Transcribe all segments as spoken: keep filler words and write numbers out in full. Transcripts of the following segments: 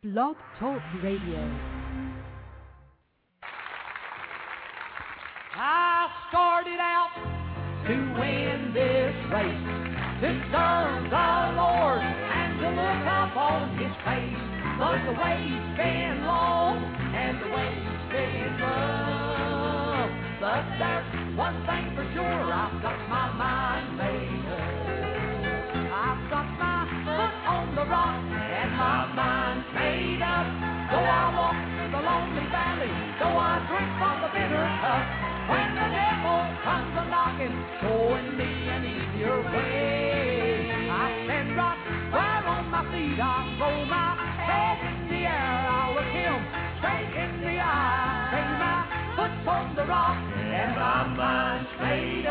Blog Talk Radio. I started out to win this race, to serve the Lord and to look up on His face. But the way's been long and the way's been rough. But there's one thing for sure, I've got my mind made up. I've got my foot on the rock and my mind's made up. Though I walk the lonely valley, though I drink from the bitter cup, when the devil comes a-knocking, showing me an easier way, I stand right where on my feet, I throw my head in the air, I look Him straight in the eye, say my foot's on the rock, and my mind's made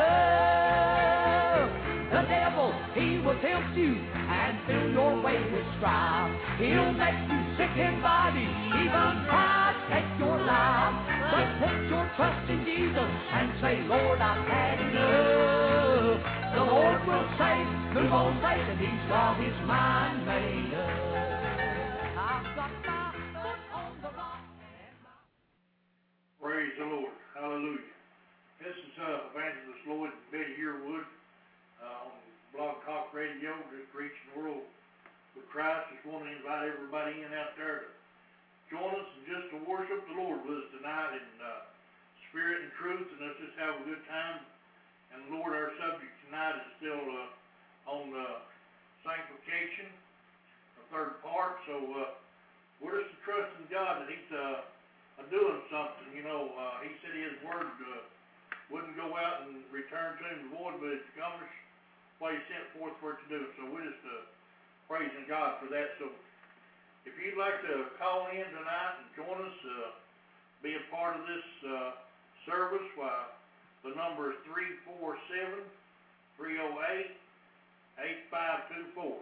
up. The devil, he will tempt you and fill your way with strife. He'll make you sick in body, even try to take your life. But put your trust in Jesus and say, Lord, I've had enough. The Lord will say, move on, Satan, He's got His mind made up. I've got my foot on the rock. And my... Praise the Lord. Hallelujah. This is uh, Evangelist Lloyd and Betty Yearwood uh, on Blog Talk Radio, just reaching the world with Christ. Just want to invite everybody in out there to join us and just to worship the Lord with us tonight in uh, spirit and truth, and let's just have a good time. And Lord, our subject tonight is still uh, on uh, sanctification, the third part. So uh, we're just trusting God that He's uh, doing something. You know, uh, He said His word uh, wouldn't go out and return to Him void, but it's accomplished what He sent forth for it to do. So we're just uh, praising God for that. So if you'd like to call in tonight and join us, uh, be a part of this uh, service, why, the number is three four seven, three oh eight, eight five two four.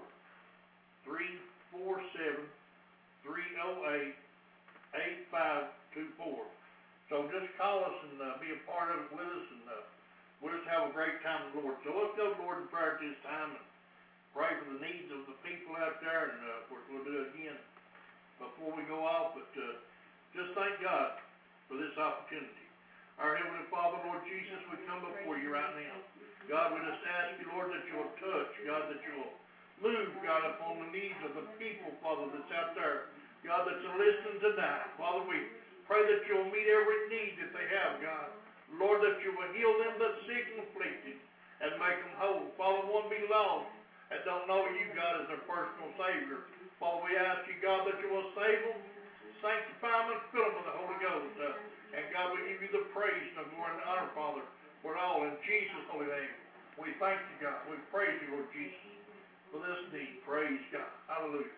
three four seven, three oh eight, eight five two four. So just call us and uh, be a part of it with us, and uh, we'll just have a great time with the Lord. So let's go to the Lord in prayer at this time and pray for the needs of the people out there, and uh, of course we'll do it again before we go off, but uh, just thank God for this opportunity. Our Heavenly Father, Lord Jesus, we come before you right now. God, we just ask you, Lord, that you'll touch, God, that you'll move, God, upon the needs of the people, Father, that's out there. God, that's listening tonight. Father, we pray that you'll meet every need that they have, God. Lord, that you will heal them that's sick and afflicted and make them whole. Father, one be lost that don't know you, God, as their personal Savior. Father, we ask you, God, that you will save them, sanctify them, and fill them with the Holy Ghost. Uh, and God, we give you the praise and the glory and the honor, Father, for it all in Jesus' holy name. We thank you, God. We praise you, Lord Jesus, for this need. Praise God. Hallelujah.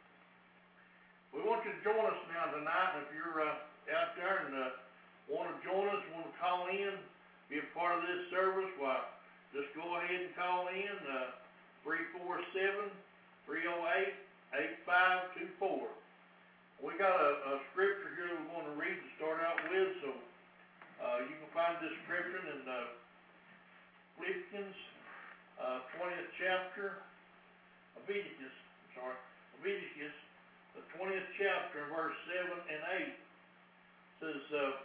We want you to join us now tonight. If you're uh, out there and uh, want to join us, want to call in, be a part of this service, why, just go ahead and call in, uh, three four seven, three oh eight, eight five two four. We got a, a scripture here that we want to read to start out with, so uh, you can find this scripture in uh, Philippians uh, twentieth chapter, Leviticus, sorry, Leviticus, the twentieth chapter, verse seven and eight. It says, uh,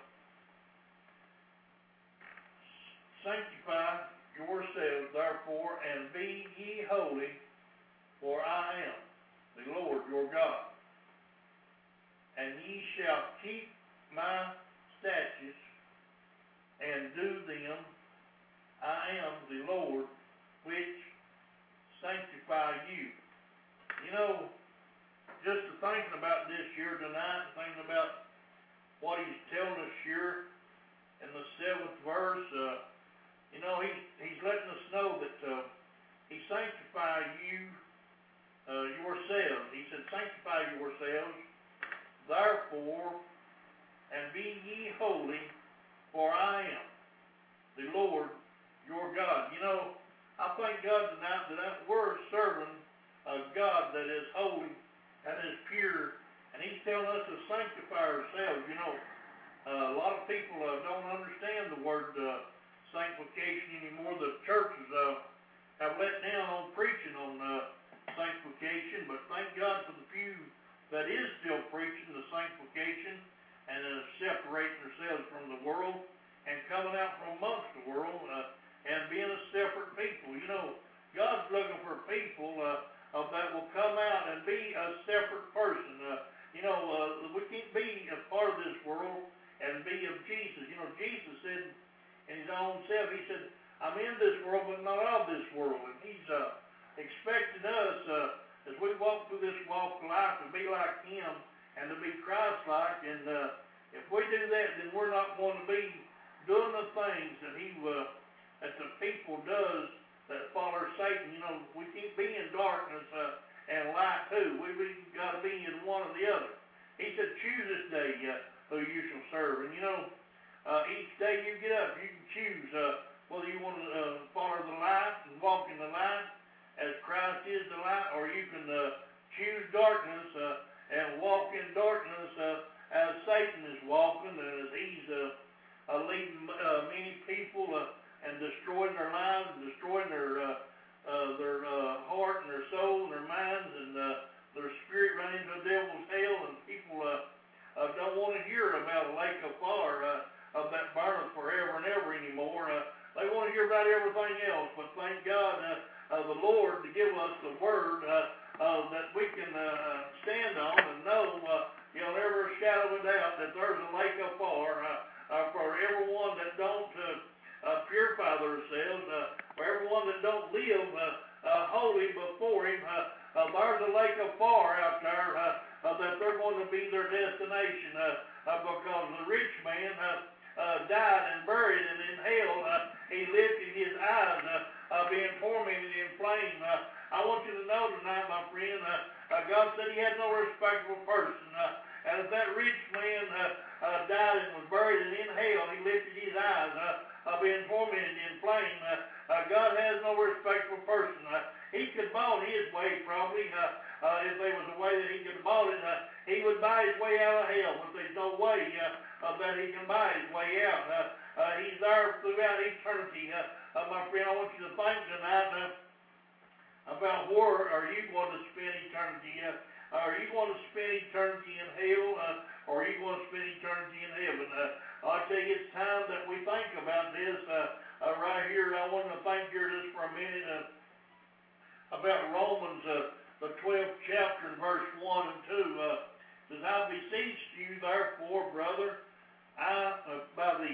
sanctify yourselves, therefore, and be ye holy, for I am the Lord your God. And ye shall keep my statutes and do them. I am the Lord which sanctify you. You know, just thinking about this here tonight, thinking about what he's telling us here in the seventh verse, uh, you know, he, he's letting us know that uh, he sanctified you uh, yourselves. He said, sanctify yourselves, therefore, and be ye holy, for I am the Lord your God. You know, I thank God tonight that we're serving a God that is holy and is pure, and He's telling us to sanctify ourselves. You know, uh, a lot of people uh, don't understand the word uh, sanctification anymore. The churches uh, have let down on preaching on uh, sanctification, but thank God for the few that is still preaching the sanctification and uh, separating themselves from the world and coming out from amongst the world uh, and being a separate people. You know, God's looking for people uh, uh, that will come out and be a separate person. Uh, you know, uh, we can't be a part of this world and be of Jesus. You know, Jesus said in his own self, he said, I'm in this world, but not of this world. And he's uh, expecting us, uh, as we walk through this walk of life, to be like him and to be Christ-like. And uh, if we do that, then we're not going to be doing the things that he, uh, that the people does that follow Satan. You know, we can't be in darkness uh, and light too. We we got to be in one or the other. He said, choose this day uh, who you shall serve. And you know, uh, each day you get up, you can choose uh, whether you want to uh, follow the light and walk in the light as Christ is the light, or you can uh, choose darkness uh, and walk in darkness uh, as Satan is walking, and as he's uh, uh, leading uh, many people uh, and destroying their lives, and destroying their uh, uh, their uh, heart and their soul and their minds, and uh, their spirit running into the devil's hell. And people uh, uh, don't want to hear about a lake of fire uh, of that burneth forever and ever anymore. Uh, they want to hear about everything else, but thank God uh, uh, the Lord to give us the word uh, uh, that we can uh, stand on and know, uh, you know, never a shadow of a doubt that there's a lake of fire uh, uh, for everyone that don't uh, uh, purify themselves, uh, for everyone that don't live uh, uh, holy before Him. Uh, uh, there's a lake of fire out there uh, uh, that they're going to be their destination uh, uh, because the rich man uh, uh, died and buried, and in hell uh, he lifted his eyes, uh, uh, being tormented in flame. Uh, I want you to know tonight, my friend, uh, uh, God said He had no respectable person. Uh, and if that rich man uh, uh, died and was buried, and in hell he lifted his eyes, uh, uh, being tormented in flame, uh, uh, God has no respectable person. Uh, he could bought his way probably. Uh, uh, if there was a way that he could have bought it, uh, he would buy his way out of hell. But there's no way uh, uh, that he can buy his way out. Uh, uh, he's there throughout eternity. Uh, uh, my friend, I want you to think tonight uh, about where are you going to spend eternity. Uh, are you going to spend eternity in hell, uh, or are you going to spend eternity in heaven? Uh, I tell you, it's time that we think about this uh, uh, right here. I want to think here just for a minute uh, about Romans, uh, the twelfth chapter, and verse one and two. Uh, says, I beseech you, therefore, brother, I, uh, by the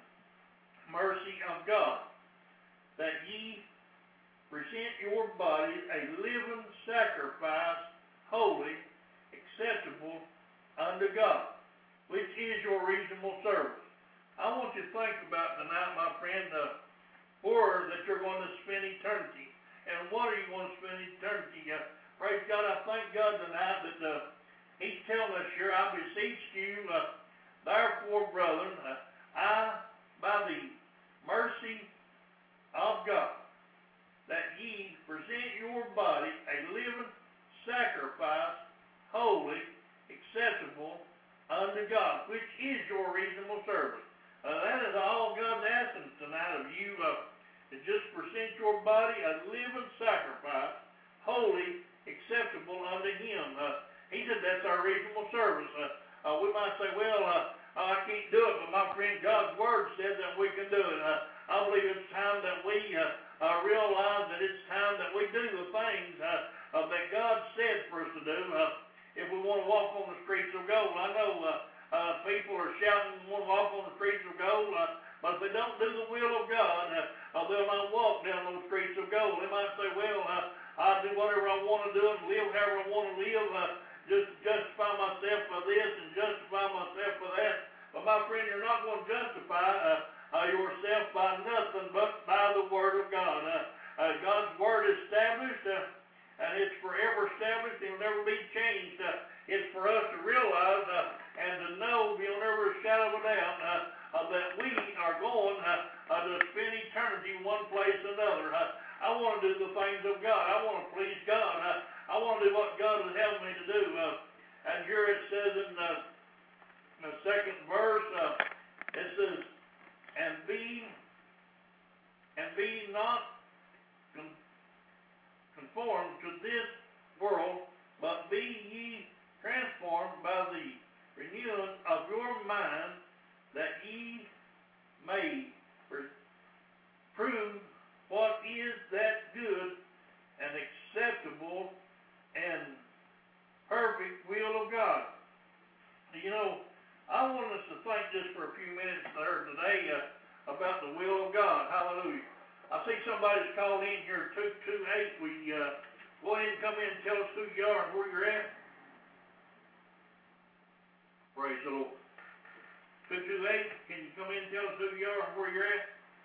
mercy of God, that ye present your bodies a living sacrifice, holy, acceptable unto God, which is your reasonable service. I want you to think about tonight, my friend, uh, where that you're going to spend eternity, and what are you going to spend eternity? Uh, praise God, I thank God tonight that uh, He's telling us here, I beseech you, uh, therefore, brethren, uh, I, by the mercy of God, that ye present your body a living sacrifice, holy, acceptable unto God, which is your reasonable service. Uh, that is all God's asking tonight of you, uh, to just present your body a living sacrifice, holy, acceptable unto Him. Uh, he said that's our reasonable service. Uh, uh, we might say, well, uh, uh, I can't do it, but my friend, God's Word said that we can do it. Uh, I believe it's time that we uh, uh, realize that it's time that we do the things uh, uh, that God said for us to do. Uh, if we want to walk on the streets of gold, I know uh, uh, people are shouting and want to walk on the streets of gold, uh, but if they don't do the will of God, uh, uh, they'll not walk down those streets of gold. They might say, well, uh, I'll do whatever I want to do and live however I want to live, uh, just justify myself for this and justify myself for that. But my friend, you're not going to justify uh, uh, yourself by nothing but by the Word of God. Uh, uh, God's Word is established, uh, and it's forever established. It'll never be changed. Uh, it's for us to realize uh, and to know beyond every shadow of a doubt uh, uh, that we are going uh, uh, to spend eternity one place or another. Uh, I want to do the things of God. I want to please God. Uh, I want to do what God has helped me to do. Uh, and here it says in the, in the second verse, uh, it says, and be and be not con- conformed to this world, but be ye transformed transformed by the renewing of your mind, that ye may prove what is that good and acceptable and perfect will of God. You know, I want us to think just for a few minutes there today uh, about the will of God. Hallelujah. I see somebody's called in here, two two eight. We uh, go ahead and come in and tell us who you are and where you're at. Praise the Lord. two two eight, can you come in and tell us who you are and where you're at?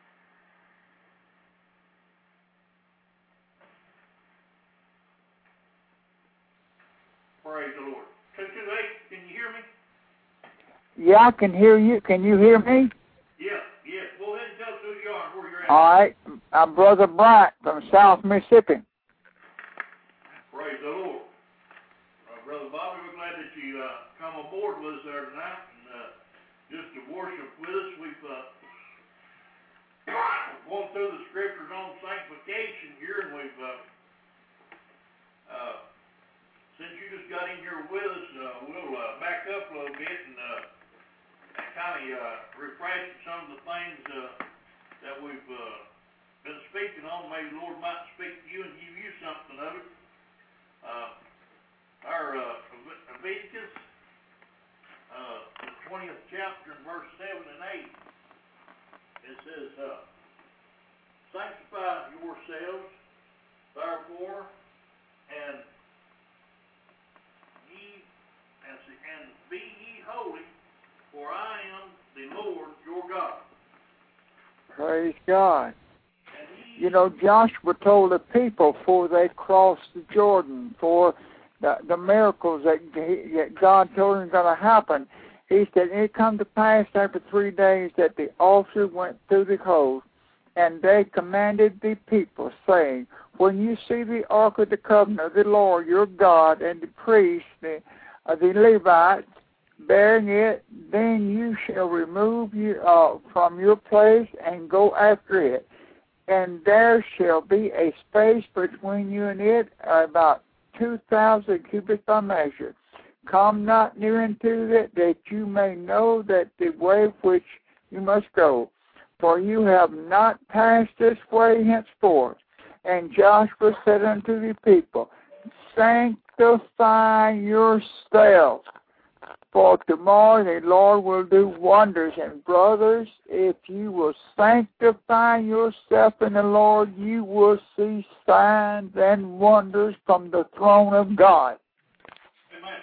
Praise the Lord. two two eight, can you hear me? Yeah, I can hear you. Can you hear me? Yeah, yeah. Go ahead and tell us who you are and where you're at. All right. I'm Brother Bryant from South Mississippi. Praise the Lord. Uh, Brother Bobby, we're glad that you uh, come aboard with us there tonight and uh, just to worship with us. We've uh, gone through the scriptures on sanctification here, and we've, uh, uh, since you just got in here with us, uh, we'll uh, back up a little bit and uh, kind of uh, refresh some of the things uh, that we've uh, been speaking on. Maybe the Lord might speak to you and give you something of it. Uh, our uh, Leviticus, uh, the twentieth chapter, and verse seven and eight, it says, uh, sanctify yourselves, therefore, and ye, and, and be ye holy, for I am the Lord your God. Praise God. You know, Joshua told the people before they crossed the Jordan, for the, the miracles that, he, that God told them going to happen, he said, it come to pass after three days that the officer went through the coast, and they commanded the people, saying, when you see the ark of the covenant of the Lord your God, and the priests, the, uh, the Levites, bearing it, then you shall remove you uh, from your place and go after it. And there shall be a space between you and it, about two thousand cubits by measure. Come not near unto it, that you may know that the way which you must go. For you have not passed this way henceforth. And Joshua said unto the people, sanctify yourselves, for tomorrow the Lord will do wonders. And brothers, if you will sanctify yourself in the Lord, you will see signs and wonders from the throne of God. Amen.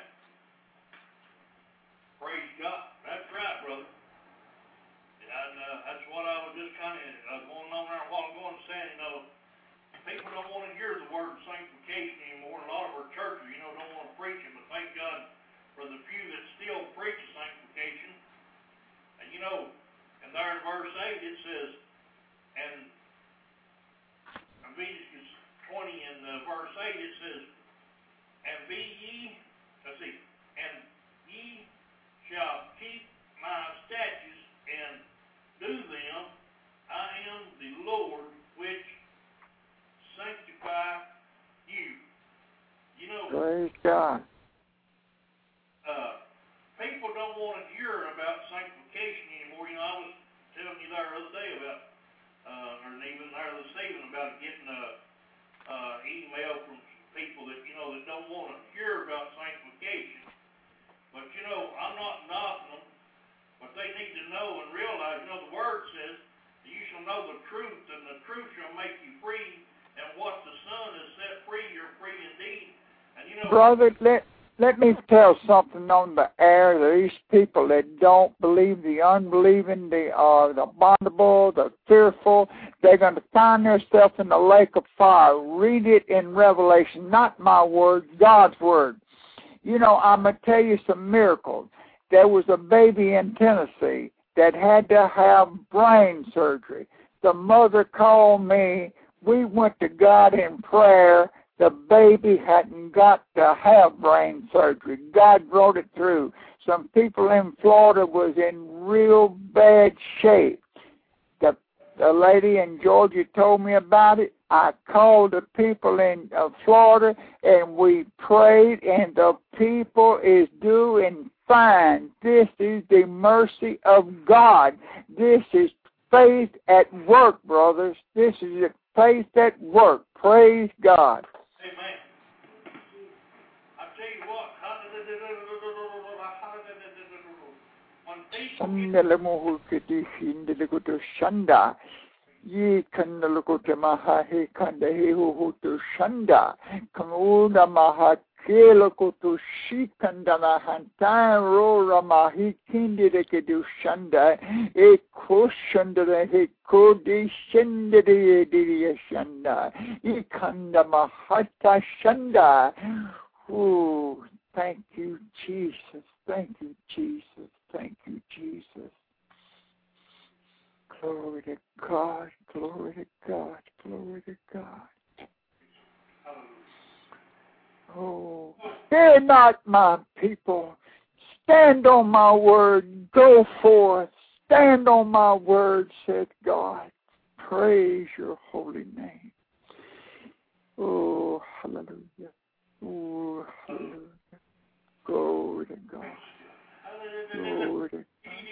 Praise God. That's right, brother. And uh, that's what I was just kind of uh, going on there a while ago and saying, you know, people don't want to hear the word sanctification anymore. A lot of our churches, you know, don't want to preach it, but thank God for the few that still preach sanctification. And you know, and there in verse eight it says, and Leviticus twenty and uh, verse eight it says, and be ye, let's see, and ye shall keep my statutes and do them. I am the Lord which sanctify you. You know, praise God. Uh, people don't want to hear about sanctification anymore. You know, I was telling you there the other day about, uh, or even there this evening about getting a uh, email from people that, you know, that don't want to hear about sanctification. But, you know, I'm not knocking them, but they need to know and realize, you know, the Word says, you shall know the truth, and the truth shall make you free, and what the Son has set free, you're free indeed. And, you know, brother, let Let me tell something on the air. These people that don't believe, the unbelieving, the uh, the abominable, the fearful, they're going to find themselves in the lake of fire. Read it in Revelation, not my word, God's word. You know, I'm going to tell you some miracles. There was a baby in Tennessee that had to have brain surgery. The mother called me. We went to God in prayer. The baby hadn't got to have brain surgery. God brought it through. Some people in Florida was in real bad shape. The the lady in Georgia told me about it. I called the people in uh, Florida, and we prayed, and the people is doing fine. This is the mercy of God. This is faith at work, brothers. This is faith at work. Praise God. Amen. I tell you what, Shanda. Ye Kandalakuta Maha He Kanda Hehutu Shanda. Kamuda Maha Kelakutu Shikandana Hantan Rora Mahi Kindidu Shanda. E Kushanda He Kodi Shindidi Shanda. E Kanda Mahata Shanda. Oh, thank you, Jesus. Thank you, Jesus. Thank you, Jesus. Glory to God, glory to God, glory to God. Oh, fear not, my people. Stand on my word. Go forth. Stand on my word, said God. Praise your holy name. Oh, hallelujah. Oh, hallelujah. Glory to God. Glory to God.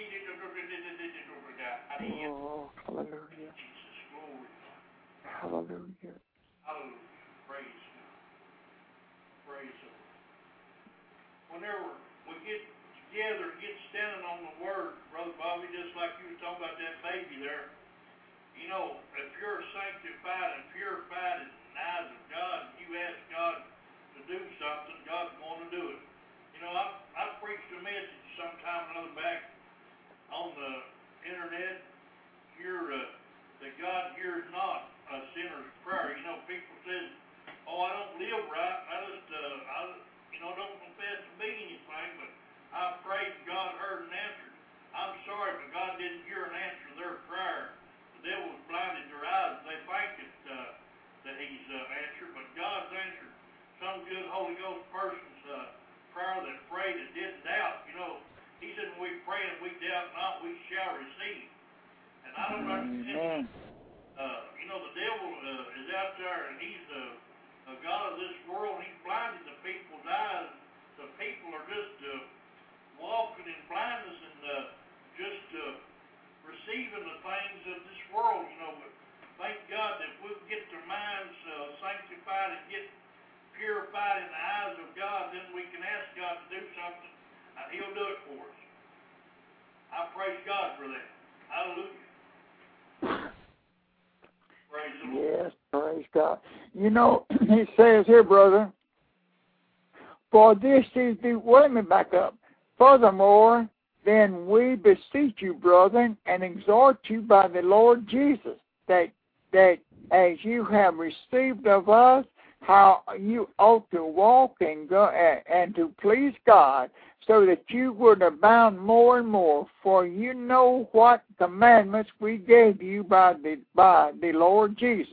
Oh, hallelujah. Hallelujah. Hallelujah. Praise God. Praise the Lord. Whenever we get together and get standing on the Word, Brother Bobby, just like you were talking about that baby there, you know, if you're sanctified and purified in the eyes of God, and you ask God to do something, God's going to do it. You know, I, I preached a message sometime or another back on the internet. Hear, uh, that God hears not a sinner's prayer. You know, people say, oh, I don't live right. I just, uh, I, you know, don't confess to me anything, but I prayed God heard and answered. I'm sorry, but God didn't hear and answer their prayer. The devil has blinded their eyes. They think that, uh, that he's uh, answered, but God's answered some good Holy Ghost person's uh, prayer that prayed and didn't doubt. You know, he said when we pray and we doubt not, we shall receive. And I don't understand. Uh, you know, the devil uh, is out there, and he's a, a god of this world. He's blinded the people's eyes. The people are just uh, walking in blindness and uh, just uh, receiving the things of this world. You know, but thank God that we'll get their minds uh, sanctified and get purified in the eyes of God. Then we can ask God to do something, and He'll do it for us. I praise God for that. Hallelujah. Praise the Lord. Yes, praise God. You know, it says here, brother, for this is the, wait a minute, back up. Furthermore, then we beseech you, brethren, and exhort you by the Lord Jesus, that that as you have received of us, how you ought to walk and go and, and to please God, so that you would abound more and more. For you know what commandments we gave you by the by the Lord Jesus.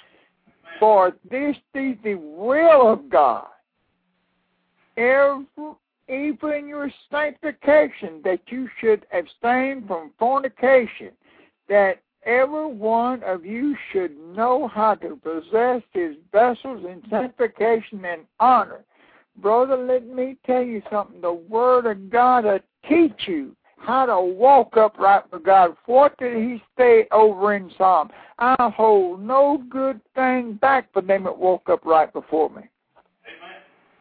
For this is the will of God, every, even your sanctification, that you should abstain from fornication, that every one of you should know how to possess his vessels in sanctification and honor. Brother, let me tell you something. The Word of God will teach you how to walk upright with God. What did he say over in Psalm? I hold no good thing back for them that walk upright before me. Amen.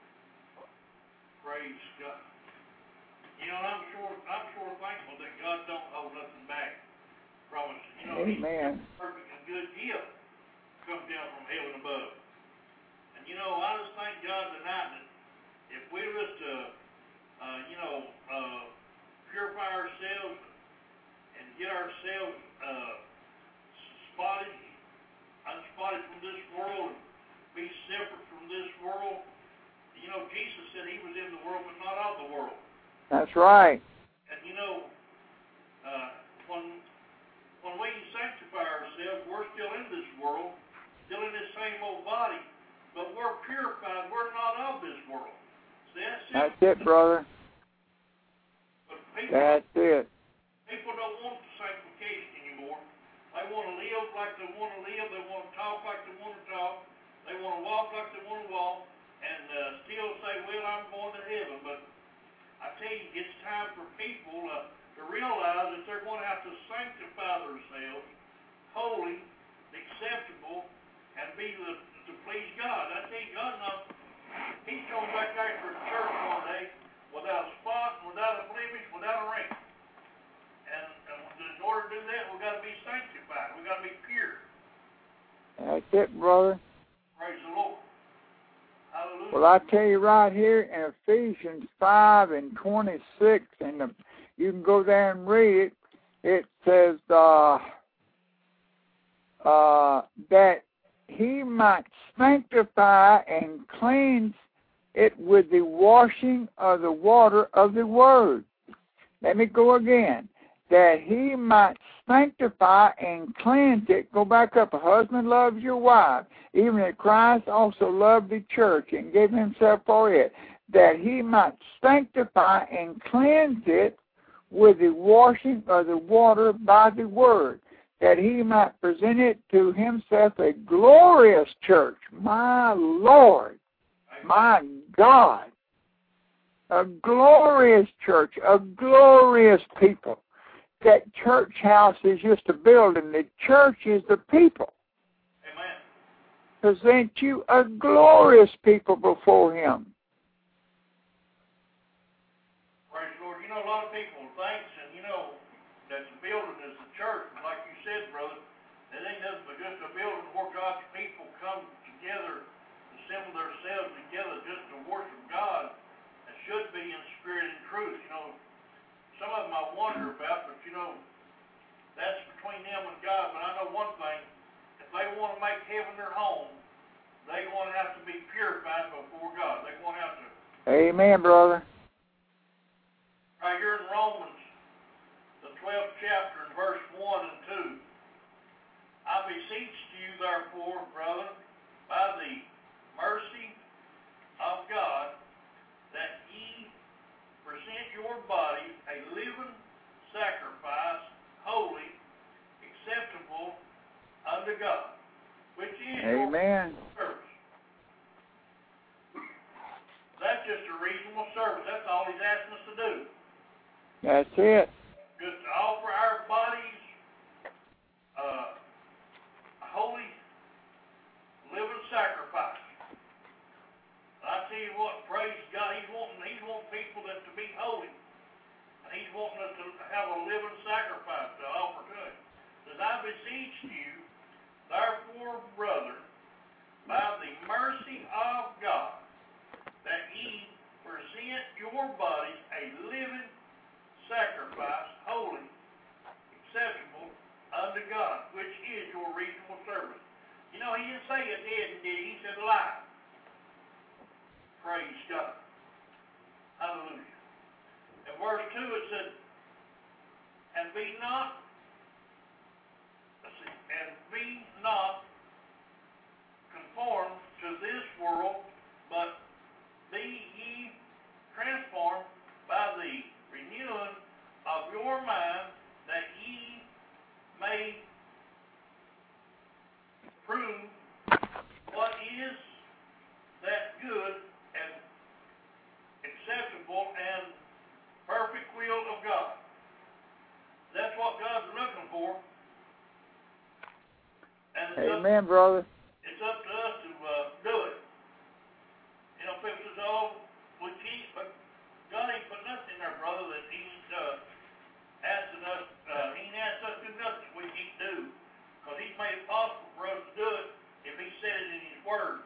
Praise God. You know, I'm sure, I'm sure thankful that God don't hold nothing back from us. You know, Amen. He's a perfect and good gift comes down from heaven above. And you know, I just thank God tonight that if we just, uh, uh, you know, uh, purify ourselves and get ourselves uh, spotted, unspotted from this world, and be separate from this world. You know, Jesus said he was in the world, but not of the world. That's right. And you know, uh, when when we sanctify ourselves, we're still in this world, still in this same old body, but we're purified. We're not of this world. See, that's, that's it, brother. But people, that's it. People don't want the sanctification anymore. They They want to live like they want to live. They want to talk like they want to talk. They want to walk like they want to walk, and uh, still say, well, I'm going to heaven. But I tell you, it's time for people uh, to realize that they're going to have to sanctify themselves, holy, acceptable, and be the, to please God. I tell you, God knows, He's coming back out for a church one day without a spot, without a blemish, without a ring. And, and in order to do that, we've got to be sanctified. We've got to be pure. That's it, brother. Praise the Lord. Hallelujah. Well, I tell you right here in Ephesians five and twenty-six, and the, you can go there and read it, it says uh, uh, that He might sanctify and cleanse it with the washing of the water of the Word. Let me go again. That He might sanctify and cleanse it. Go back up. A husband loves your wife, even as Christ also loved the church and gave Himself for it. That He might sanctify and cleanse it with the washing of the water by the Word. That He might present it to Himself a glorious church. My Lord, my God, a glorious church, a glorious people. That church house is just a building. The church is the people. Amen. Present you a glorious people before Him. Praise the Lord. You know, a lot of people think, and you know, that the building is the church. Like you said, brother, it ain't nothing but just a building where God's people come together, assemble themselves together just to worship God. It should be in spirit and truth. You know, some of them I wonder about, but you know, that's between them and God. But I know one thing, if they want to make heaven their home, they're going to have to be purified before God. They're going to have to. Amen, brother. Right here in Romans, the twelfth chapter, and verse one and two. I beseech you, therefore, brother, by the mercy of God, that ye present your body a living sacrifice, holy, acceptable unto God, which is Amen. your service. That's just a reasonable service. That's all He's asking us to do. That's it. Just to offer our bodies uh, a holy, living sacrifice. I tell you what, praise God, He's wanting, He's wanting people that to be holy. And He's wanting us to have a living sacrifice to offer to Him. Says, I beseech you, therefore, brother, by the mercy of God, that ye present your bodies a living sacrifice, holy, acceptable unto God, which is your reasonable service. You know, He didn't say it dead and did He? He said alive. Praise God. Hallelujah. In verse two it said, and be not, let's see, and be not conformed to this world, but be ye transformed by the renewing of your mind, that ye may prove what is that good and acceptable and perfect will of God. That's what God's looking for. And it's Amen, up, brother. it's up to us to uh, do it. You know, people say, oh, we can't, but God ain't put nothing in there, brother, that He's uh, asking us, uh, He ain't asked us to do nothing we can't do. Because He's made it possible for us to do it if He said it in His Word.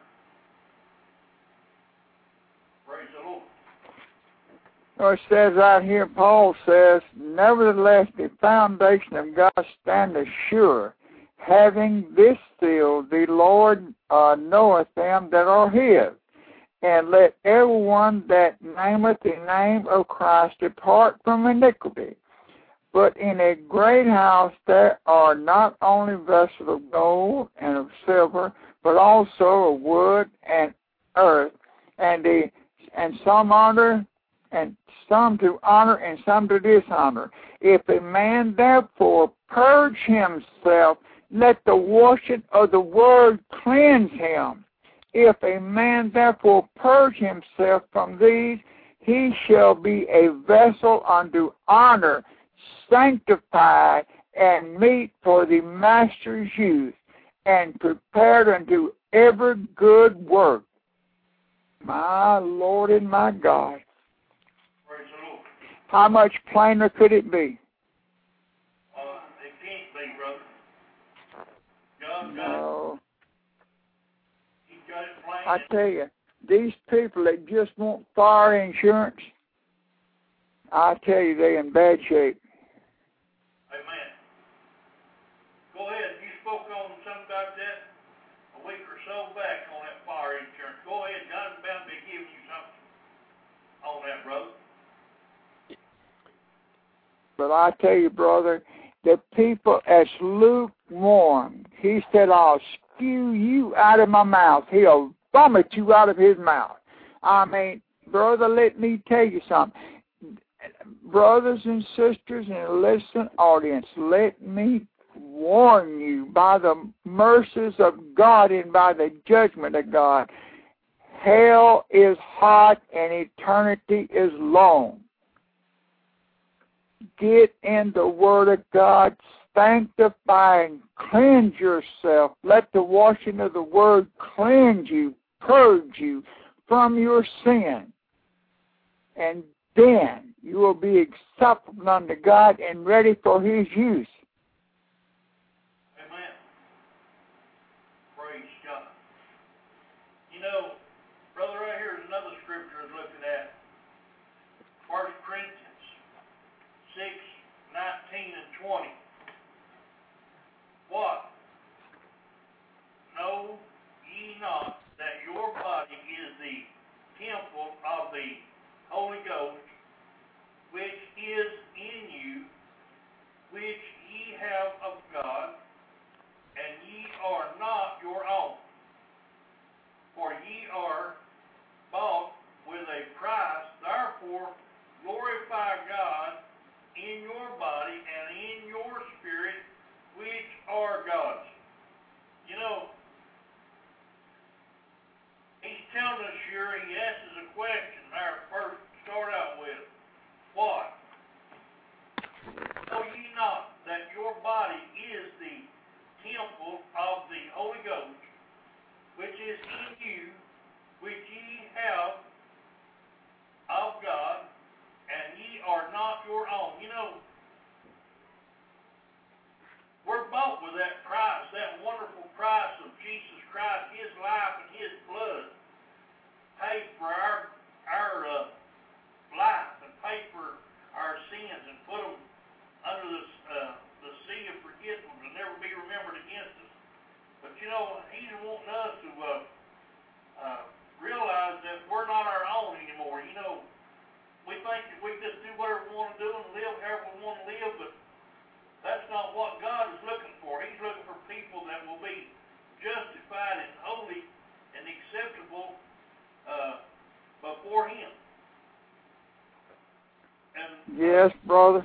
Praise the Lord. Well, it says out here, Paul says, nevertheless, the foundation of God standeth sure, having this seal, the Lord uh, knoweth them that are His. And let everyone that nameth the name of Christ depart from iniquity. But in a great house there are not only vessels of gold and of silver, but also of wood and earth, and the and some honor and some to honor and some to dishonor. If a man therefore purge himself, let the washing of the word cleanse him. If a man therefore purge himself from these, he shall be a vessel unto honor, sanctified and meet for the master's use, and prepared unto every good work. My Lord and my God. Praise the Lord. How much plainer could it be? Uh, it can't be, brother. God got No. it. He got it plain. I tell you, these people that just want fire insurance, I tell you, they're in bad shape. Amen. Go ahead. You spoke on something about that a week or so back on that fire insurance. Go ahead. God's bound to be giving you something on that, brother. But I tell you, brother, the people as lukewarm, he said, I'll spew you out of my mouth. He'll vomit you out of his mouth. I mean, brother, let me tell you something. Brothers and sisters and a listening audience, let me warn you by the mercies of God and by the judgment of God, hell is hot and eternity is long. Get in the Word of God, sanctify and cleanse yourself. Let the washing of the Word cleanse you, purge you from your sin. And then you will be acceptable unto God and ready for His use. Amen. Praise God. You know, brother, right here is another scripture I was looking at. First Corinthians six, nineteen and twenty. What? Know ye not that your body is the temple of the Holy Ghost, which is in you, which ye have of God, and ye are not your own. For ye are bought with a price, therefore glorify God in your body and in your spirit, which are God's. You know, he's telling us here, he asks us a question there first to start out with. What? Know ye not that your body is the temple of the Holy Ghost, which is in you, which ye have of God, and ye are not your own. You know, we're bought with that price, that wonderful price of Jesus Christ, His life and His blood, paid for our our uh, life and paid for our sins and put them under the uh, the sea of forgetfulness and never be remembered against us. But you know, He's wanting us to uh, uh, realize that we're not our own anymore. You know, we think that we just do whatever we want to do and live however we want to live, but that's not what God is looking for. He's looking for people that will be justified and holy and acceptable uh, before Him. And Yes, brother.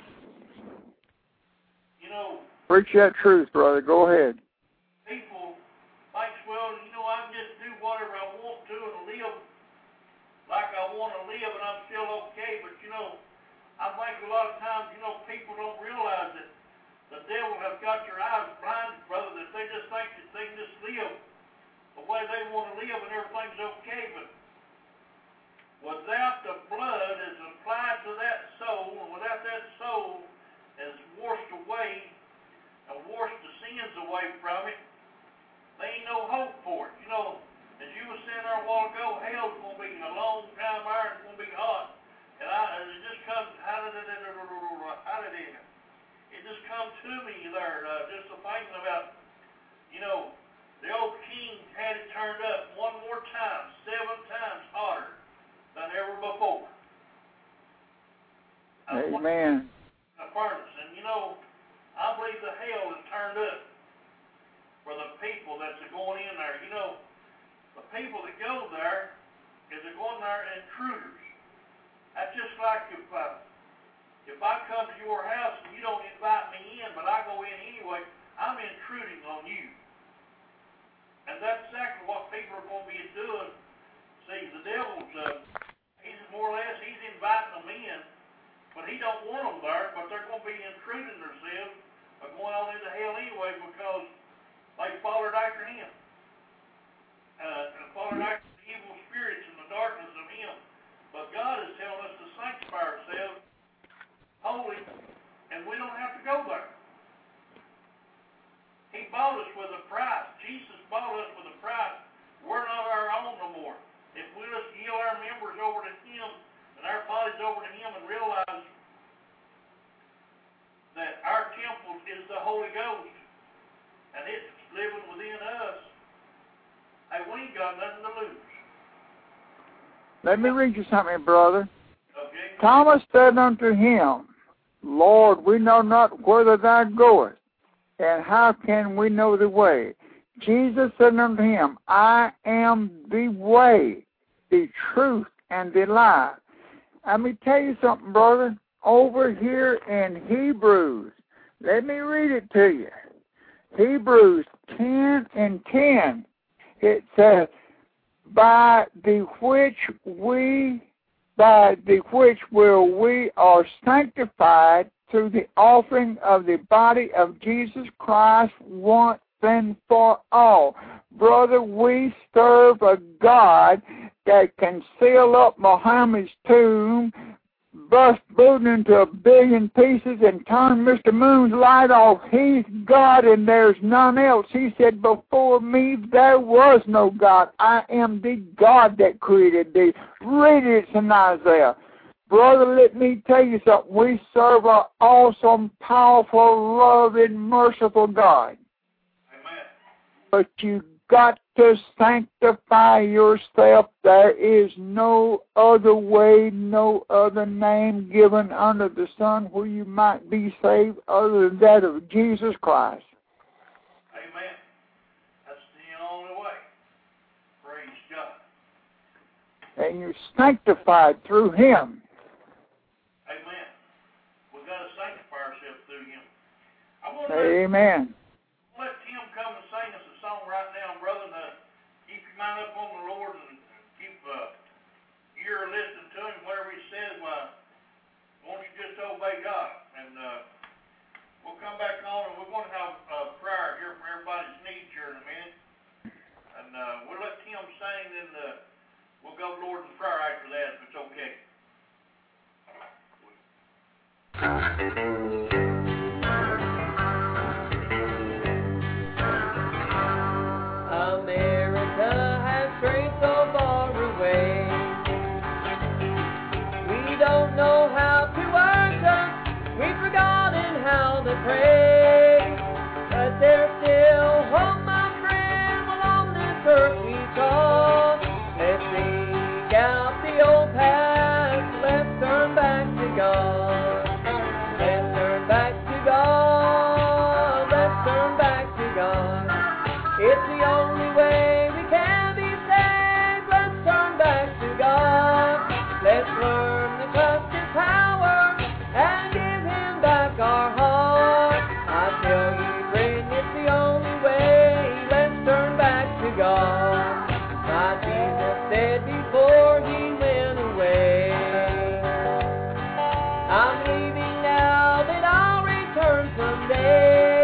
you know, Preach that truth, brother. Go ahead. people think, well, you know, I can just do whatever I want to and live like I want to live and I'm still okay. But, you know, I think a lot of times, you know, people don't realize that the devil has got your eyes blinded, brother, that they just think that they can just live the way they want to live and everything's okay. But without the blood is applied to that soul, and without that soul is washed away and washed the sins away from it, there ain't no hope for it. You know, as you were saying there a while ago, hell's going to be a long time there, it's going to be hot. And I, and it just comes, how did it, how did it, it just come to me there, uh, just a thinking about, you know, the old king had it turned up one more time, seven times hotter than ever before. Amen. A furnace. And you know, I believe the hell is turned up for the people that's going in there. You know, the people that go there is going there intruders. That's just like if uh, if I come to your house and you don't invite me in, but I go in anyway, I'm intruding on you. And that's exactly what people are going to be doing. See, the devil's, uh, he's more or less, he's inviting them in, but he don't want them there, but they're going to be intruding themselves or going on into hell anyway because they followed after him. Uh, and followed after the evil spirits and the darkness of him. But God is telling us to sanctify ourselves holy, and we don't have to go there. He bought us with a price. Jesus bought us with a price. We're not our own no more. If we just yield our members over to him and our bodies over to him and realize that our temple is the Holy Ghost and it's living within us, hey, we ain't got nothing to lose. Let me read you something, brother. Okay. Thomas said unto him, Lord, we know not whither thou goest, and how can we know the way? Jesus said unto him, I am the way, the truth, and the life. Let me tell you something, brother. Over here in Hebrews, let me read it to you. Hebrews ten and ten, it says, by the which we, by the which will we are sanctified through the offering of the body of Jesus Christ once and for all. Brother, we serve a God that can seal up Muhammad's tomb, bust Buddha into a billion pieces, and turn Mister Moon's light off. He's God and there's none else. He said, before me there was no God. I am the God that created thee. Read it in Isaiah. Brother, let me tell you something. We serve an awesome, powerful, loving, merciful God. Amen. But you got to sanctify yourself. There is no other way, no other name given under the sun where you might be saved other than that of Jesus Christ. Amen. That's the only way. Praise God. And you're sanctified through Him. Amen. We've got to sanctify ourselves through Him. I want to Amen. let, let Tim come and sing us a song right now, brother. And, uh, keep your mind up on the Lord and keep uh, your listening to Him. Whatever He says, uh, won't you just obey God? And uh, we'll come back on and we're going to have a prayer here for everybody's needs here in a minute. And uh, we'll let Tim sing, and uh, we'll go to the Lord in prayer after that if it's okay. America has strayed so far away. We don't know how to worship. We've forgotten how to pray. But there's still hope, my friend, while on this earth we talk. Let's seek out the old past. Let's turn back to God. Let's turn back to God. Let's turn back to God. It's the only way we can be saved. Let's turn back to God. Let's learn to trust His power and give Him back our heart. I tell you, friend, it's the only way. Let's turn back to God. My Jesus said before He went away, I'm leaving now that I'll return someday.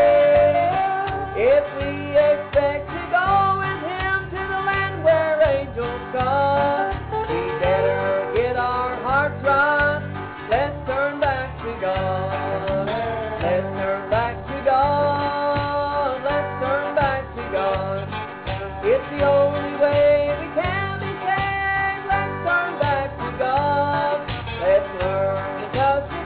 If we expect to go with Him to the land where angels come, we better get our hearts right. Let's turn back to God. Let's turn back to God. Let's turn back to God. It's the only way we can be saved. Let's turn back to God. Let's learn to trust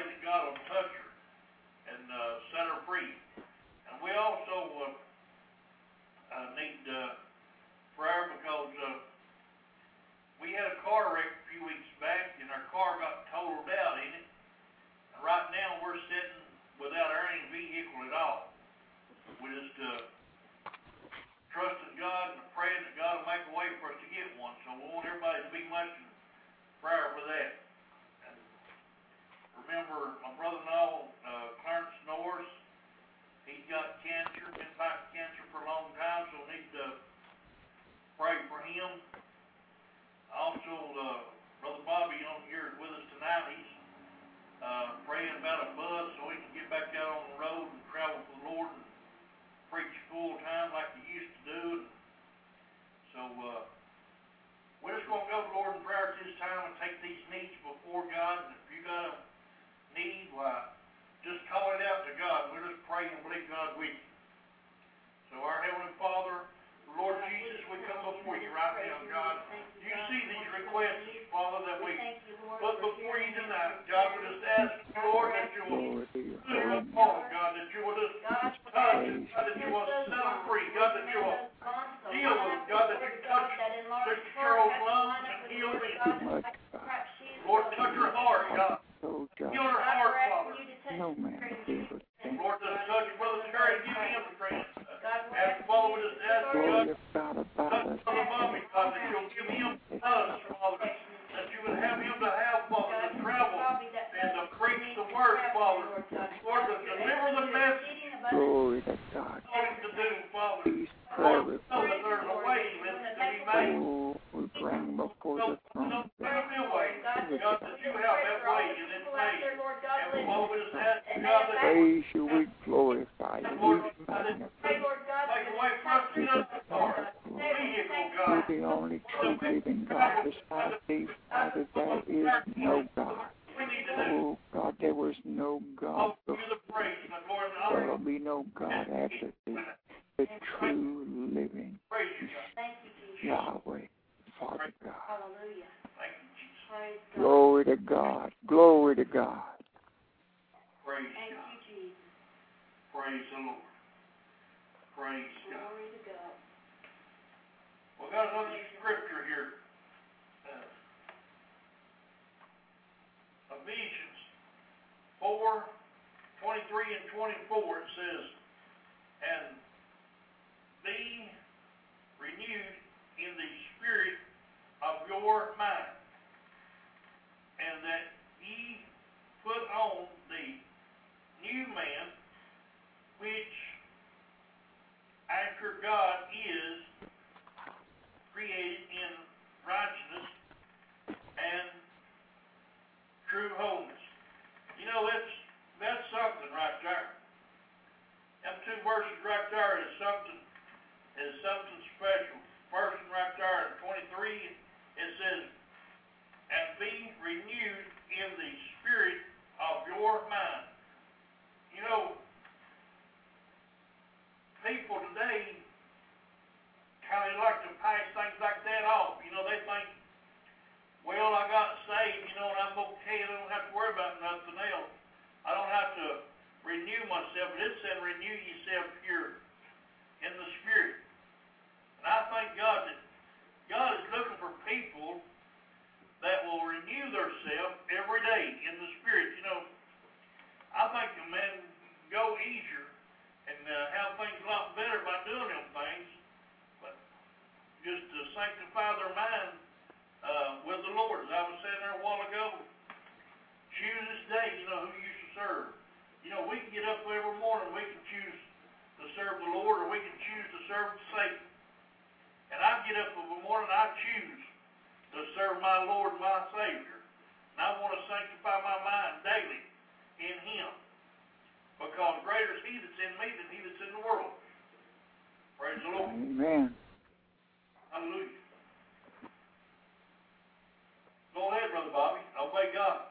pray that God will touch her and uh, set her free. And we also uh, uh, need uh, prayer because uh, we had a car wreck a few weeks back, and our car got totaled out in it. And right now we're sitting without any vehicle at all. We just uh, trusting God and praying that God will make a way for us to get one. So we want everybody to be much in prayer for that. And remember, my brother-in-law, uh, Clarence Norris, he's got cancer, been fighting cancer for a long time, so we need to pray for him. Also, uh, Brother Bobby on here with us tonight. He's uh, praying about a bus so he can get back out on the road and travel for the Lord and preach full time like he used to do. So uh, we're just going to go to the Lord in prayer at this time and take these needs before God. And if you got a need, why, just call it out to God. We'll just pray and believe God with you. So our Heavenly Father, Lord Jesus, we come before you right now, God. You see these requests, Father, that we put before you tonight. God, we just ask, Lord, that you will fill us all, God, that you will just touch, God, that you will set them free, God, that you will heal them, God, that you touch Mister Charles' lungs and heal them. Lord, touch her heart, God. Heal her heart, Father. No man, Jesus. Lord, just touch Brother Terry, give him strength. Ask Father, we just ask God, touch Brother Bobby, God, that you'll give him us, Father, that you would have him to have, Father, to travel and to preach the word, Father. Lord, to deliver the message. Glory to God. To do, Father. Lord, know that there's a way that to be made. oh, we bring before the throne. There's a way, God, that you have that way, and it's made. And we always ask God that Praise you, we glorify you, we magnify you. make a way for us to get us the car. Vehicle, God. You're the only true living God. Beside thee, Father, there is no God. We need to do. Oh, God, there was no God Oh, before. you're the praise, and the glory, and the There honor. will be no God after thee. The true living Praise you, God. Thank you, Jesus. Yahweh, Father God. Hallelujah. Thank you, Jesus. Praise God. Glory to God. Glory to God. Praise Thank God. you, Jesus. Praise the Lord. Praise God. Glory to God. We've got another scripture here. Uh, Ephesians four, twenty-three and twenty-four, it says, and be renewed in the spirit of your mind, and that ye put on the new man, which after God is created in righteousness and true holiness. You know, that's that's something right there. Them two verses right there is something is something special. First one right there in twenty-three, it says, and be renewed in the spirit of your mind. You know, people today kind of like to pass things like that off. You know, they think, well, I got saved, you know, and I'm okay. I don't have to worry about nothing else. I don't have to renew myself. But it said renew yourself here in the spirit. And I thank God that God is looking for people that will renew themselves every day in the spirit. You know, I think a man can go easier and uh, have things a lot better by doing them things. Just to sanctify their mind uh, with the Lord. As I was saying there a while ago, choose this day, you know, who you should serve. You know, we can get up every morning, we can choose to serve the Lord, or we can choose to serve Satan. And I get up every morning, I choose to serve my Lord and my Savior. And I want to sanctify my mind daily in Him. Because greater is He that's in me than he that's in the world. Praise the Lord. Amen. Hallelujah. Go ahead, Brother Bobby. Obey God.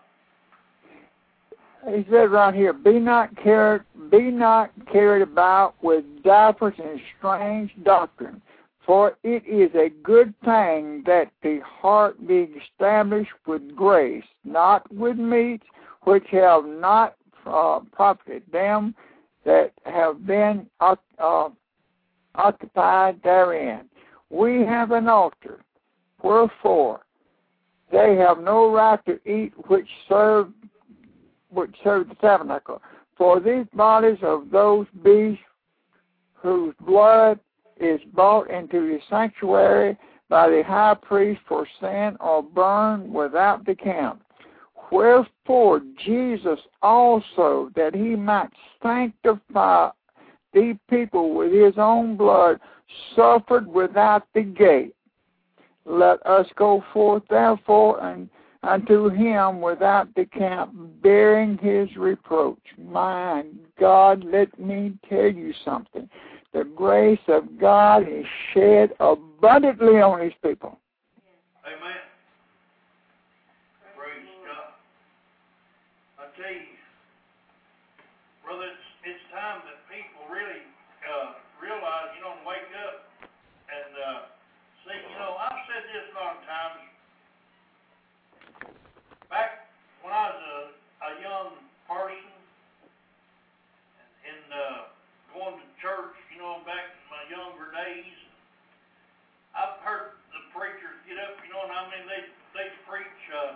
He said right here, be not carried, be not carried about with diverse and strange doctrine, for it is a good thing that the heart be established with grace, not with meats which have not uh, profited them that have been uh, uh, occupied therein. We have an altar, wherefore they have no right to eat which serve which serve the tabernacle. For these bodies of those beasts whose blood is brought into the sanctuary by the high priest for sin are burned without the camp. Wherefore Jesus also, that he might sanctify the people with his own blood, suffered without the gate. Let us go forth therefore and unto him without the camp, bearing his reproach. My God, let me tell you something. The grace of God is shed abundantly on his people. Amen. Praise God. I tell you, brother, it's, it's time that people really uh, realize, you know, and wake up and uh, see, you know, I've said this a lot of times. Back when I was a, a young person and uh, going to church, you know, back in my younger days, I've heard the preachers get up, you know, and I mean, they they preach uh,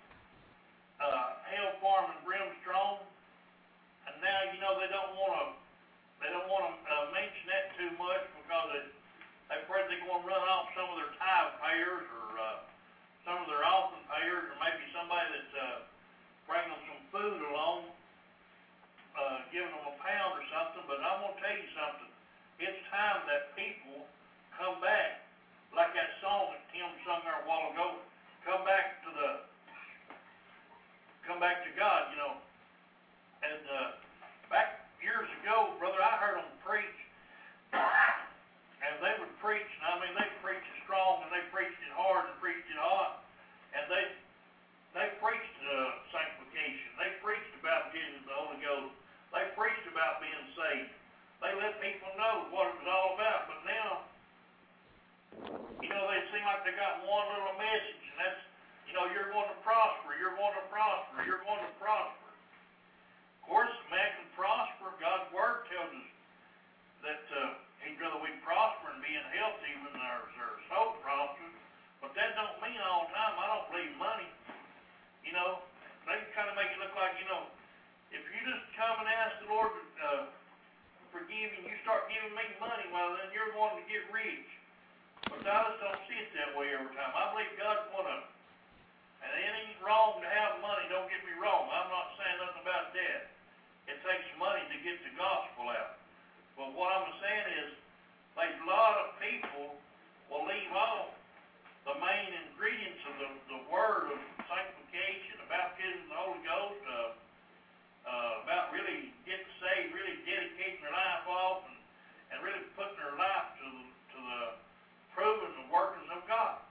uh, hell, farm, and brimstone, and now, you know, they don't want to they don't want to uh, mention that too much because they they're afraid they're going to run off some of their tithe payers or uh, some of their offering payers, or maybe somebody that's uh, bringing them some food along, uh, giving them a pound or something. But I'm going to tell you something. It's time that people come back, like that song that Tim sung there a while ago. Come back to the, come back to God, you know. And uh, back years ago, brother, I heard them preach, and they would preach, and I mean, they preached it strong, and they preached it hard, and preached it hot, and they they preached uh, sanctification. They preached about getting the Holy Ghost. They preached about being saved. They let people know what it was all about. But now, you know, they seem like they got one little message, and that's, you know, you're going to prosper, you're going to prosper, you're going to prosper. Of course, man can prosper. God's Word tells us that uh, he'd rather we prosper and being healthy when our, our soul prospers. But that don't mean all the time. I don't believe money. You know, they kind of make it look like, you know, if you just come and ask the Lord to uh, forgive you, and you start giving me money, well, then you're going to get rich. But I just don't see it that way every time. I believe God's going to, and it ain't wrong to have money, don't get me wrong. I'm not saying nothing about that. It takes money to get the gospel out. But what I'm saying is, like a lot of people will leave off the main ingredients of the, the word of sanctification, about getting the Holy Ghost, uh, uh, about really getting saved, really dedicating their life off, and, and really putting their life to the, to the proving the workings of God.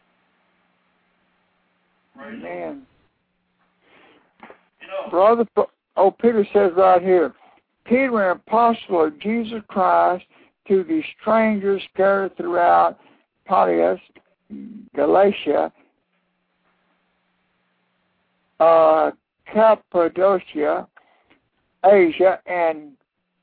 Praise Amen. You know, Brother, oh, Peter says right here, Peter, an apostle of Jesus Christ, to the strangers scattered throughout Pontus, Galatia, uh, Cappadocia, Asia, and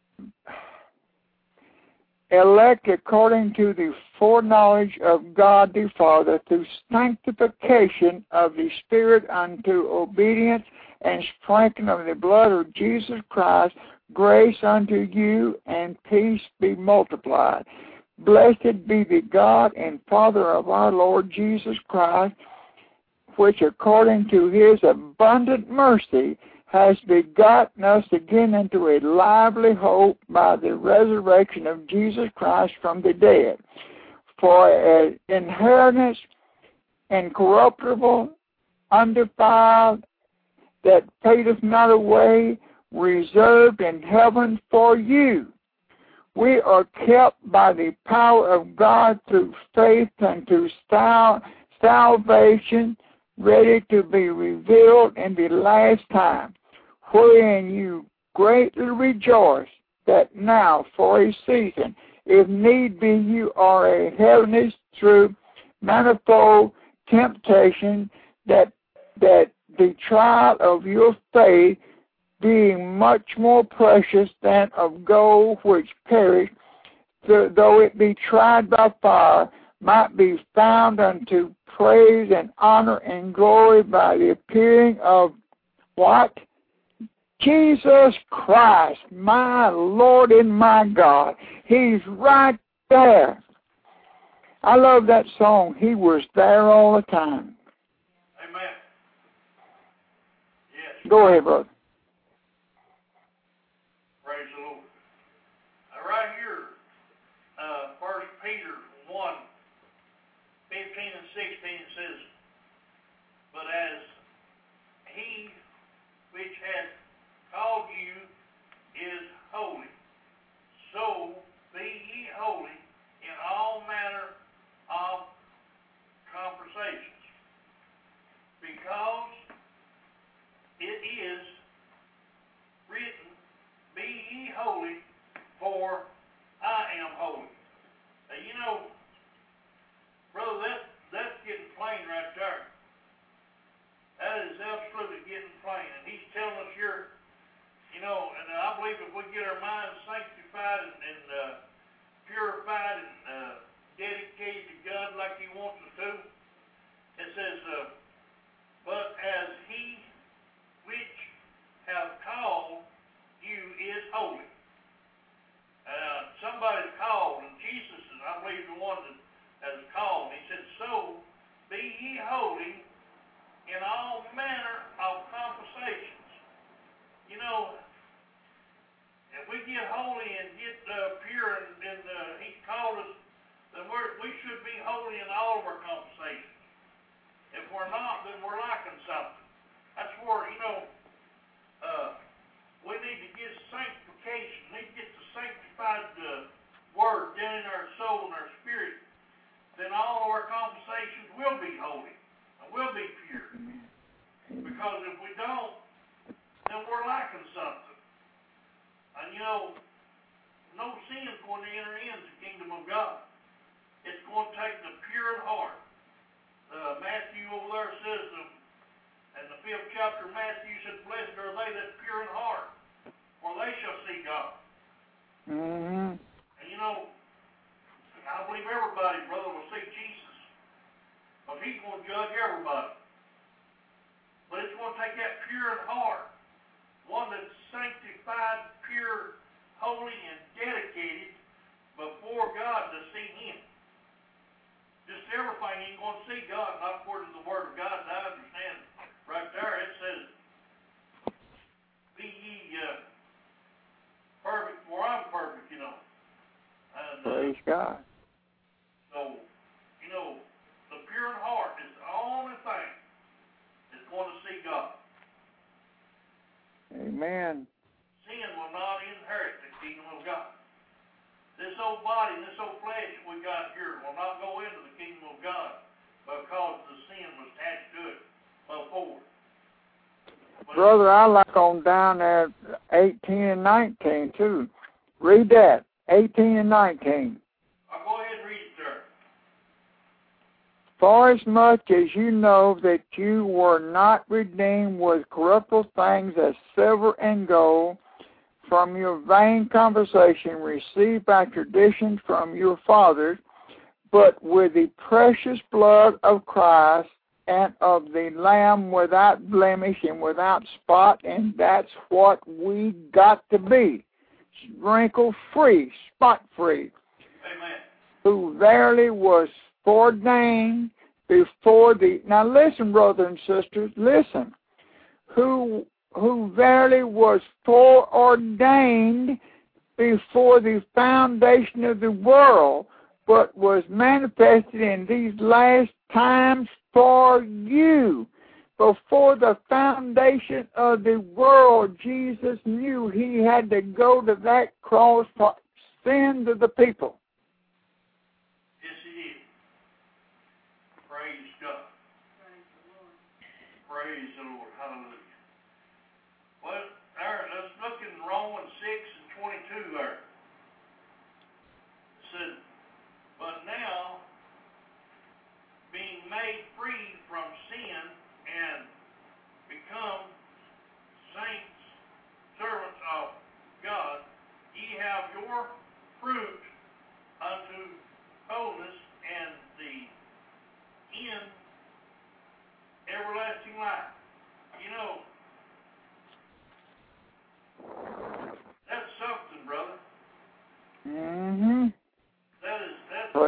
elect according to the foreknowledge of God the Father, through sanctification of the Spirit unto obedience and sprinkling of the blood of Jesus Christ, grace unto you and peace be multiplied. Blessed be the God and Father of our Lord Jesus Christ, which according to his abundant mercy has begotten us again into a lively hope by the resurrection of Jesus Christ from the dead, for an inheritance incorruptible, undefiled, that fadeth not away, reserved in heaven for you. We are kept by the power of God through faith unto sal- salvation, ready to be revealed in the last time, wherein you greatly rejoice, that now for a season, if need be, you are a heaviness through manifold temptation, that that the trial of your faith, being much more precious than of gold which perish, though it be tried by fire, might be found unto praise and honor and glory by the appearing of what? Jesus Christ, my Lord and my God. He's right there. I love that song. He was there all the time. Amen. Yes. Go ahead, brother. Praise the Lord. Uh, right here, uh, First Peter one, fifteen and sixteen says, but as he which hath called you is holy, so be ye holy in all manner of conversations, because it is written, be ye holy, for I am holy. Now, you know, brother, that, that's getting plain right there. That is absolutely getting plain. And he's telling us here, you know, and I believe if we get our minds sanctified and, and uh, purified and uh, dedicated to God like he wants us to, it says, uh, but as he which hath called you is holy. Uh, somebody's called, and Jesus is, I believe, the one that has called. He said, so be ye holy in all manner of conversations. You know, if we get holy and get uh, pure and, and uh, he's called us, then we're, we should be holy in all of our conversations. If we're not, then we're lacking something. That's where, you know, uh, we need to get sanctification. We need to get the sanctified uh, word down in our soul and our spirit. Then all of our conversations will be holy and will be pure. Because if we don't, then we're lacking something. And you know, no sin is going to enter into the kingdom of God. It's going to take the pure in heart. Uh, Matthew over there says, um, in the fifth chapter of Matthew said, blessed are they that are pure in heart, for they shall see God. Mm-hmm. And you know, I believe everybody, brother, will see Jesus. Because he's going to judge everybody. But it's going to take that pure in heart, one that's sanctified, pure, holy, and dedicated before God to see him. Just everything ain't going to see God, not according to the Word of God. And I understand right there it says, be ye uh, perfect, for I'm perfect, you know. And, uh, Praise God. So, you know, the pure in heart is the only thing that's going to see God. Amen. Sin will not inherit the kingdom of God. This old body, this old flesh we got here will not go into the kingdom of God because the sin was attached to it before. But Brother, I like on down there eighteen and nineteen too. Read that, eighteen and nineteen. I'll go ahead and read it there. For as much as you know that you were not redeemed with corruptible things as silver and gold, from your vain conversation received by tradition from your fathers, but with the precious blood of Christ and of the Lamb without blemish and without spot, and that's what we got to be, wrinkle-free, spot-free, Amen. who verily was foreordained before the, now listen, brothers and sisters, listen, who who verily was foreordained before the foundation of the world, but was manifested in these last times for you. Before the foundation of the world, Jesus knew he had to go to that cross for sins of the people. Yes, he did. Praise God. Praise the Lord. Hallelujah. Well, there, let's look in Romans six and twenty-two there. It says, but now, being made free from sin and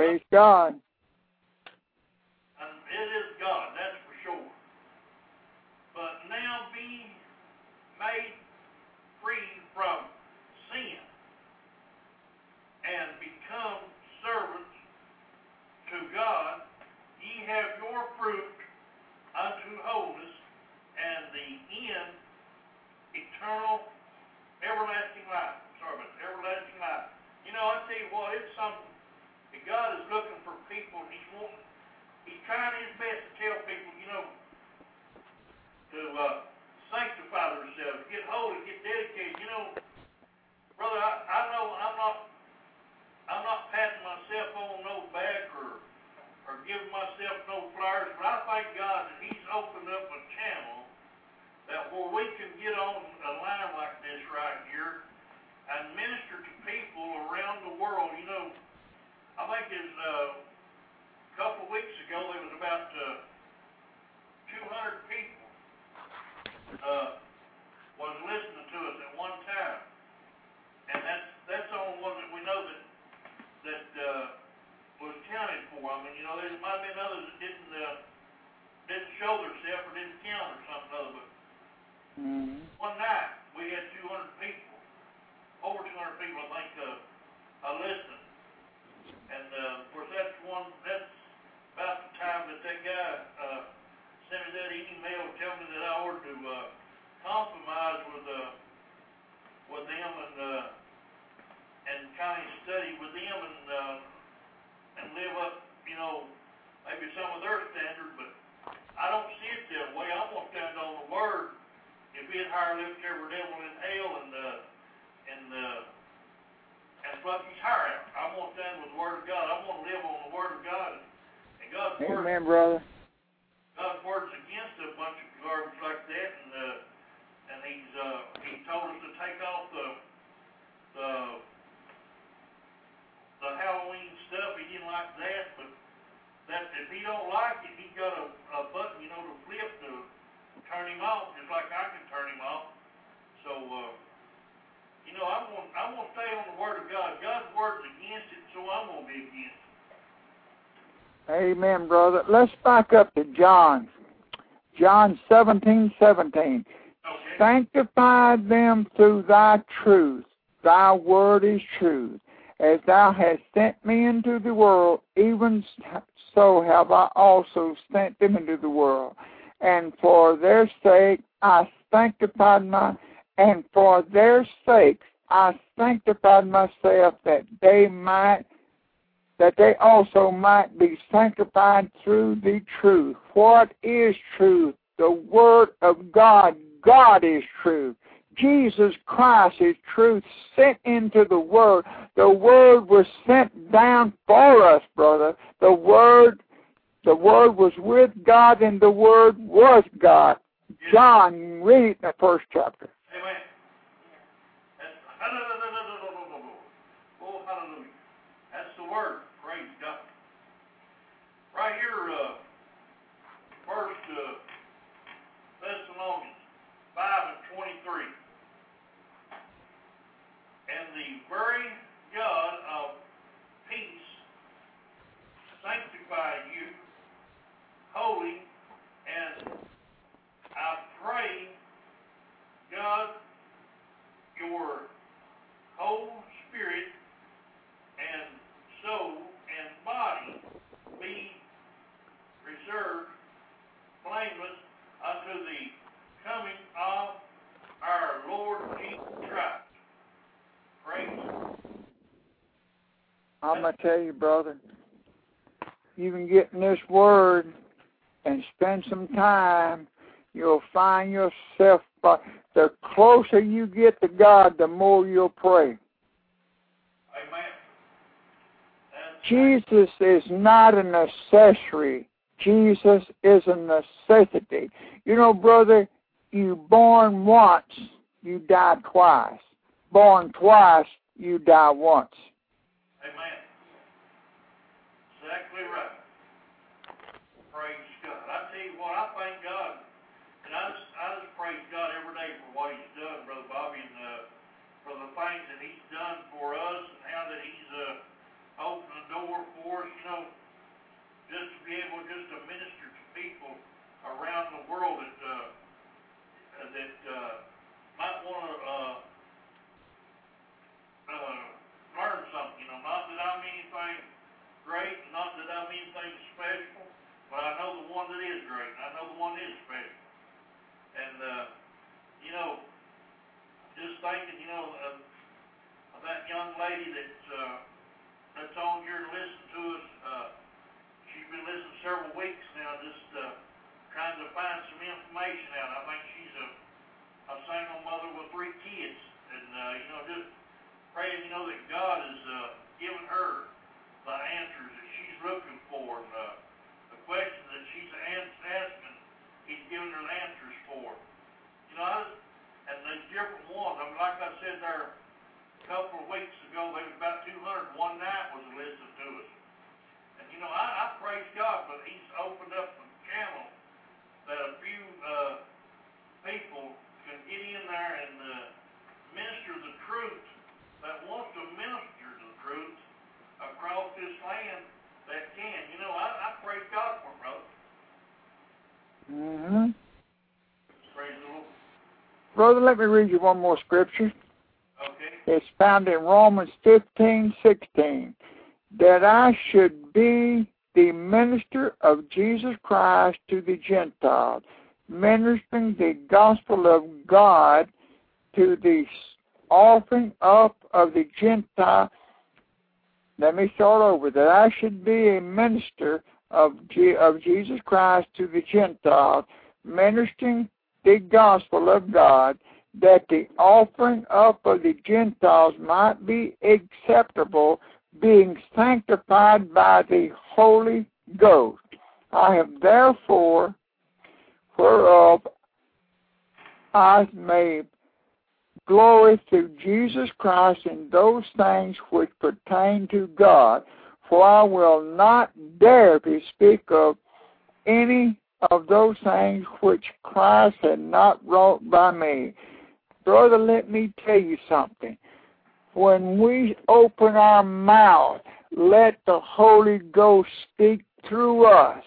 Praise God. And it is God, that's for sure. But now being made free from sin and become servants to God, ye have your fruit unto holiness, and the end eternal, everlasting life. Sorry about that, everlasting life. You know, I tell you what, it's something that God is looking for people, and He's wanting, He's trying His best to tell people, you know, to uh, sanctify themselves, get holy, get dedicated. You know, brother, I, I know I'm not, I'm not patting myself on no back or, or giving myself no flowers, but I thank God that He's opened up a channel that where we can get on a line like this right here and minister to people around the world. You know, I think it's uh, a couple of weeks ago there was about uh, two hundred people uh, was listening to us at one time, and that's that's the only one that we know that that uh, was counted for. I mean, you know, there might have been others that didn't uh, didn't show themselves or didn't count or something other, but Mm-hmm. one night we had two hundred people, over two hundred people, I think, uh, uh, listening. And uh, of course, that's one. That's about the time that that guy uh, sent me that email telling me that I ought to uh, compromise with uh, with them and uh, and kind of study with them and uh, and live up, you know, maybe some of their standards. But I don't see it that way. I'm gonna stand on the Word. If He had higher lift every devil in hell and uh, and uh, and pluck his hair out, I'm gonna stand with the Word of God. I'm gonna live on the Word of God. And God's Word, Amen, brother. God's Word's against a bunch of garbage like that, and uh, and He's uh, He told us to take off the the the Halloween stuff. He didn't like that, but that if He don't like it, He got a, a button, you know, to flip to turn Him off, just like I can turn Him off. So, uh, you know, I'm going I'm going to stay on the Word of God. God's Word's against it, so I'm going to be against it. Amen, brother. Let's back up to John. John seventeen seventeen. Okay. Sanctify them through thy truth. Thy word is truth. As thou hast sent me into the world, even so have I also sent them into the world. And for their sake I sanctified my, and for their sakes I sanctified myself, that they might, that they also might be sanctified through the truth. What is truth? The Word of God. God is truth. Jesus Christ is truth sent into the Word. The Word was sent down for us, brother. The Word The Word was with God, and the Word was God. John, read the first chapter. Amen. That's, hallelujah. Oh, hallelujah. That's the Word. Praise God. Right here, uh, first uh, Thessalonians five and twenty-three. And the very God of peace sanctify you holy, and I pray, God, your whole spirit and soul and body be reserved blameless unto the coming of our Lord Jesus Christ. Praise. I'm going to tell you, brother, you can get in this Word and spend some time, you'll find yourself, uh, the closer you get to God, the more you'll pray. Amen. Jesus is not an accessory. Jesus is a necessity. You know, brother, you born once, you die twice. Born twice, you die once. Amen. Exactly right. Praise God. I tell you what, I thank God, and I just, I just praise God every day for what He's done, Brother Bobby, and uh, for the things that He's done for us, and how that He's uh, opened the door for us. You that uh, might want to uh, uh, learn something. You know, not that I'm anything great, not that I'm anything special, but I know the one that is great, and I know the one that is special. And, uh, you know, just thinking, you know, of, of that young lady that's, uh, that's on here to listen to us. Uh, she's been listening several weeks now, just uh, trying to find some information out. I think she's a, a single mother with three kids. And, uh, you know, just praying, you know, that God has uh, given her the answers that she's looking for. And uh, the questions that she's asking, He's giving her the answers for. You know, I was, and there's different ones. I mean, like I said there a couple of weeks ago, there was about two hundred one night was listening to us. And, you know, I, I praise God, but He's opened up a channel that a few uh, people can get in there and uh, minister the truth, that wants to minister the truth across this land that can. You know, I, I praise God for it, brother. Mm-hmm. Praise the Lord. Brother, let me read you one more scripture. Okay. It's found in Romans fifteen sixteen. That I should be the minister of Jesus Christ to the Gentiles, ministering the gospel of God to the offering up of the Gentile. Let me start over. That I should be a minister of G- of Jesus Christ to the Gentiles, ministering the gospel of God, that the offering up of the Gentiles might be acceptable, being sanctified by the Holy Ghost. I have therefore, whereof I may glory through Jesus Christ in those things which pertain to God, for I will not dare to speak of any of those things which Christ had not wrought by me. Brother, let me tell you something. When we open our mouth, let the Holy Ghost speak through us.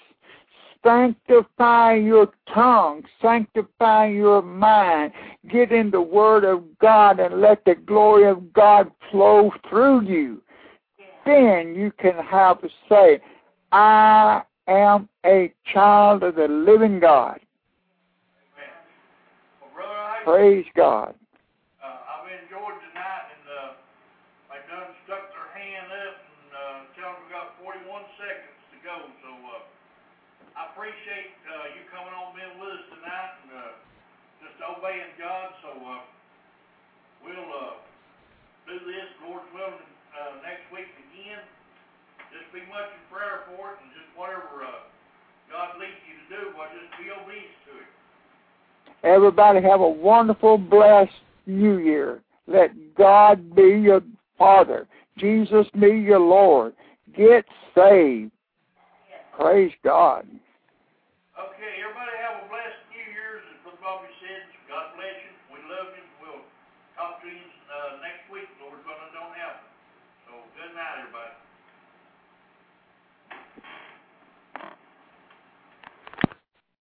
Sanctify your tongue, sanctify your mind. Get in the Word of God and let the glory of God flow through you. Then you can have a say, I am a child of the living God. Amen. Well, brother, I, Praise God. uh, I've enjoyed tonight, and uh, they done stuck their hand up and uh, tell them we got forty-one seconds to go. So uh, I appreciate uh, you coming on being with us tonight and uh, just obeying God. So uh, we'll uh, do this, Lord's willing, uh, next week again. Just be much in prayer for it, and just whatever uh, God leads you to do, well, just be obedient to it. Everybody have a wonderful, blessed New Year. Let God be your Father. Jesus be your Lord. Get saved. Praise God. Okay, everybody have a blessed New Year's, as Brother Bobby said. God bless you. We love you. We'll talk to you uh, next week, Lord, when it don't happen. So good night, everybody.